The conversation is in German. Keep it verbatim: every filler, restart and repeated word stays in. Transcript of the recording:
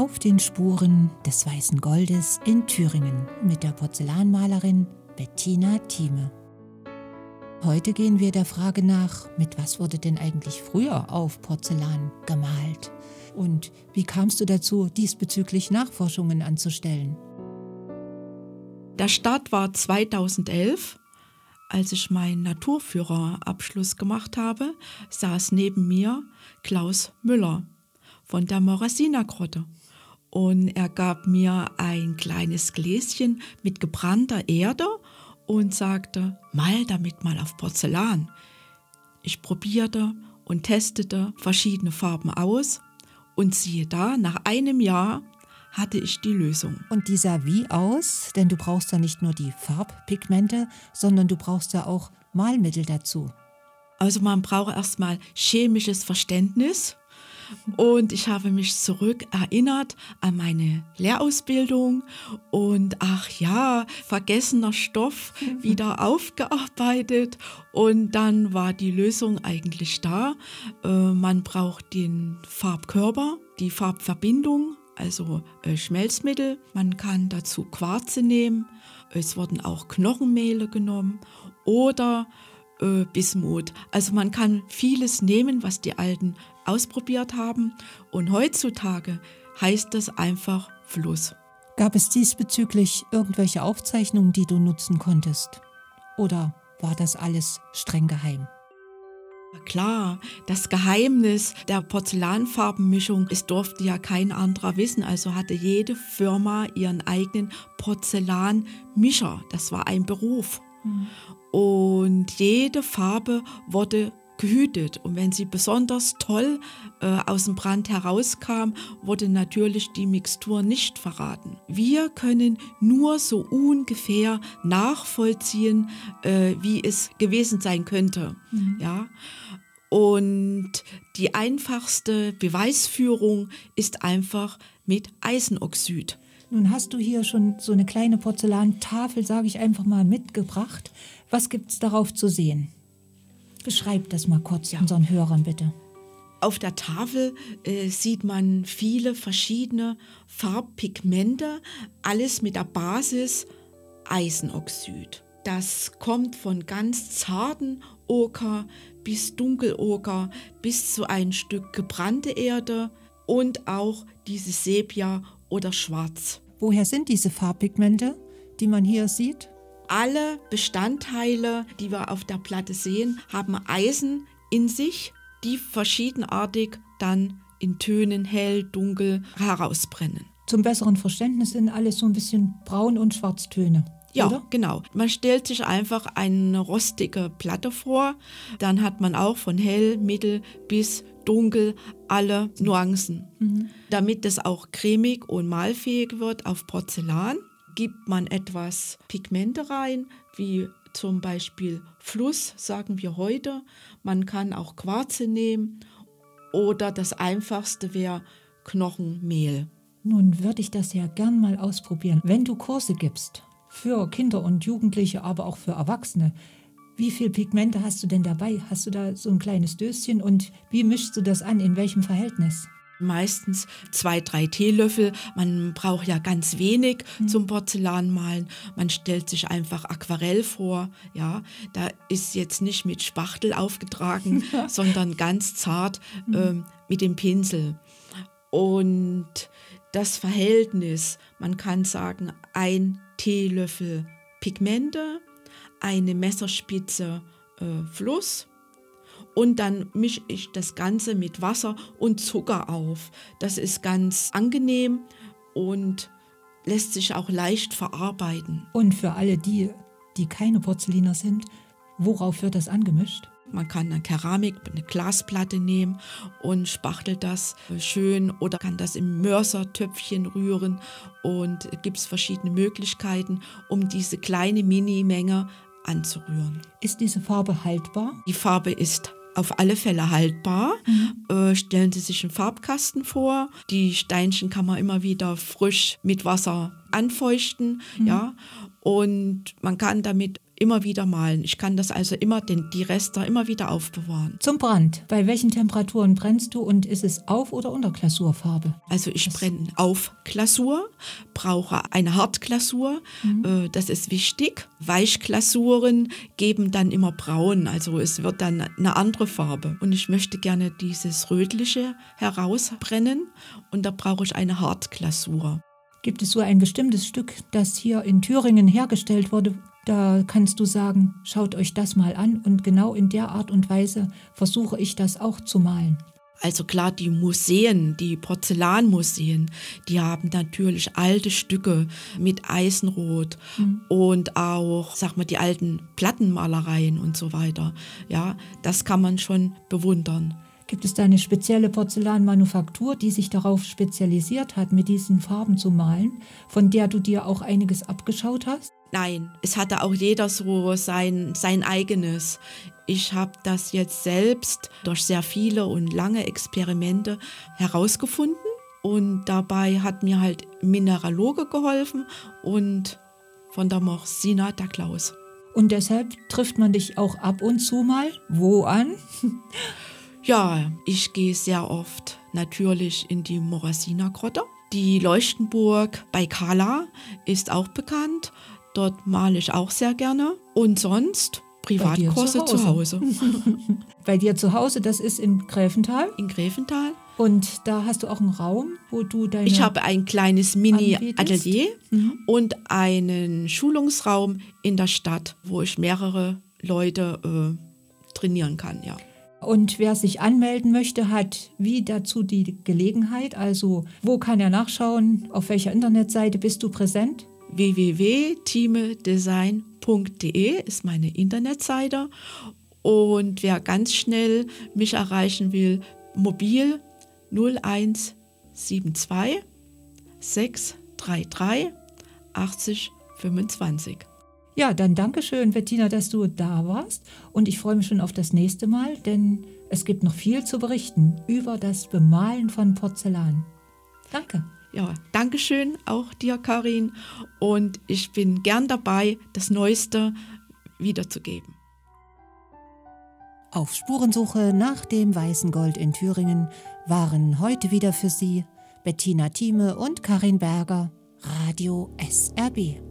Auf den Spuren des weißen Goldes in Thüringen mit der Porzellanmalerin Bettina Thieme. Heute gehen wir der Frage nach, mit was wurde denn eigentlich früher auf Porzellan gemalt? Und wie kamst du dazu, diesbezüglich Nachforschungen anzustellen? Der Start war zweitausendelf, als ich meinen Naturführerabschluss gemacht habe, saß neben mir Klaus Müller von der Morasina-Grotte. Und er gab mir ein kleines Gläschen mit gebrannter Erde und sagte, mal damit mal auf Porzellan. Ich probierte und testete verschiedene Farben aus und siehe da, nach einem Jahr hatte ich die Lösung. Und die sah wie aus? Denn du brauchst ja nicht nur die Farbpigmente, sondern du brauchst ja auch Malmittel dazu. Also man braucht erstmal chemisches Verständnis. Und ich habe mich zurück erinnert an meine Lehrausbildung und ach ja, vergessener Stoff wieder aufgearbeitet und dann war die Lösung eigentlich da. Äh, man braucht den Farbkörper, die Farbverbindung, also äh, Schmelzmittel. Man kann dazu Quarze nehmen, es wurden auch Knochenmehle genommen oder äh, Bismut. Also man kann vieles nehmen, was die Alten ausprobiert haben und heutzutage heißt es einfach Fluss. Gab es diesbezüglich irgendwelche Aufzeichnungen, die du nutzen konntest? Oder war das alles streng geheim? Klar, das Geheimnis der Porzellanfarbenmischung, es durfte ja kein anderer wissen, also hatte jede Firma ihren eigenen Porzellanmischer, das war ein Beruf. Mhm. Und jede Farbe wurde gehütet. Und wenn sie besonders toll äh, aus dem Brand herauskam, wurde natürlich die Mixtur nicht verraten. Wir können nur so ungefähr nachvollziehen, äh, wie es gewesen sein könnte. Mhm. Ja? Und die einfachste Beweisführung ist einfach mit Eisenoxid. Nun hast du hier schon so eine kleine Porzellantafel, sage ich einfach mal, mitgebracht. Was gibt es darauf zu sehen? Beschreib das mal kurz ja. unseren Hörern bitte. Auf der Tafel äh, sieht man viele verschiedene Farbpigmente, alles mit der Basis Eisenoxid. Das kommt von ganz zarten Oker bis Dunkeloker bis zu ein Stück gebrannte Erde und auch dieses Sepia oder Schwarz. Woher sind diese Farbpigmente, die man hier sieht? Alle Bestandteile, die wir auf der Platte sehen, haben Eisen in sich, die verschiedenartig dann in Tönen hell, dunkel herausbrennen. Zum besseren Verständnis sind alles so ein bisschen Braun- und Schwarztöne. Ja, oder? Genau. Man stellt sich einfach eine rostige Platte vor, dann hat man auch von hell, mittel bis dunkel alle Nuancen. Mhm. Damit es auch cremig und malfähig wird auf Porzellan, gibt man etwas Pigmente rein, wie zum Beispiel Fluss, sagen wir heute. Man kann auch Quarze nehmen oder das Einfachste wäre Knochenmehl. Nun würde ich das ja gern mal ausprobieren. Wenn du Kurse gibst für Kinder und Jugendliche, aber auch für Erwachsene, wie viel Pigmente hast du denn dabei? Hast du da so ein kleines Döschen und wie mischst du das an? In welchem Verhältnis? Meistens zwei, drei Teelöffel. Man braucht ja ganz wenig mhm. zum Porzellanmalen. Man stellt sich einfach Aquarell vor. Ja, da ist jetzt nicht mit Spachtel aufgetragen, sondern ganz zart mhm. ähm, mit dem Pinsel. Und das Verhältnis, man kann sagen, ein Teelöffel Pigmente, eine Messerspitze äh, Fluss. Und dann mische ich das Ganze mit Wasser und Zucker auf. Das ist ganz angenehm und lässt sich auch leicht verarbeiten. Und für alle die, die keine Porzelliner sind, worauf wird das angemischt? Man kann eine Keramik, eine Glasplatte nehmen und spachtelt das schön oder kann das im Mörsertöpfchen rühren. Und es gibt verschiedene Möglichkeiten, um diese kleine Minimenge anzurühren. Ist diese Farbe haltbar? Die Farbe ist auf alle Fälle haltbar. Mhm. Äh, stellen Sie sich einen Farbkasten vor. Die Steinchen kann man immer wieder frisch mit Wasser anfeuchten, mhm. ja, und man kann damit immer wieder malen. Ich kann das also immer, den, die Reste immer wieder aufbewahren. Zum Brand. Bei welchen Temperaturen brennst du und ist es Auf- oder Unterglasurfarbe? Also ich brenne auf Glasur, brauche eine Hartglasur, mhm. äh, das ist wichtig. Weichglasuren geben dann immer braun, also es wird dann eine andere Farbe. Und ich möchte gerne dieses Rötliche herausbrennen und da brauche ich eine Hartglasur. Gibt es so ein bestimmtes Stück, das hier in Thüringen hergestellt wurde? Da kannst du sagen, schaut euch das mal an und genau in der Art und Weise versuche ich das auch zu malen. Also klar, die Museen, die Porzellanmuseen, die haben natürlich alte Stücke mit Eisenrot mhm. und auch, sag mal, die alten Plattenmalereien und so weiter. Ja, das kann man schon bewundern. Gibt es da eine spezielle Porzellanmanufaktur, die sich darauf spezialisiert hat, mit diesen Farben zu malen, von der du dir auch einiges abgeschaut hast? Nein, es hatte auch jeder so sein, sein eigenes. Ich habe das jetzt selbst durch sehr viele und lange Experimente herausgefunden und dabei hat mir halt Mineraloge geholfen und von der Morsina der Klaus. Und deshalb trifft man dich auch ab und zu mal wo an? Ja, ich gehe sehr oft natürlich in die Morasina-Grotte. Die Leuchtenburg bei Kala ist auch bekannt. Dort male ich auch sehr gerne. Und sonst Privatkurse zu Hause. Zu Hause. Bei dir zu Hause, das ist in Gräfenthal? In Gräfenthal. Und da hast du auch einen Raum, wo du deine... Ich habe ein kleines Mini-Atelier mhm. und einen Schulungsraum in der Stadt, wo ich mehrere Leute äh, trainieren kann, ja. Und wer sich anmelden möchte, hat wie dazu die Gelegenheit? Also wo kann er nachschauen? Auf welcher Internetseite bist du präsent? w w w punkt thimedesign punkt d e ist meine Internetseite. Und wer ganz schnell mich erreichen will, mobil null eins sieben zwei sechs drei drei achtzig fünfundzwanzig. Ja, dann danke schön, Bettina, dass du da warst. Und ich freue mich schon auf das nächste Mal, denn es gibt noch viel zu berichten über das Bemalen von Porzellan. Danke. Ja, danke schön auch dir, Karin. Und ich bin gern dabei, das Neueste wiederzugeben. Auf Spurensuche nach dem weißen Gold in Thüringen waren heute wieder für Sie Bettina Thieme und Karin Berger, Radio S R B.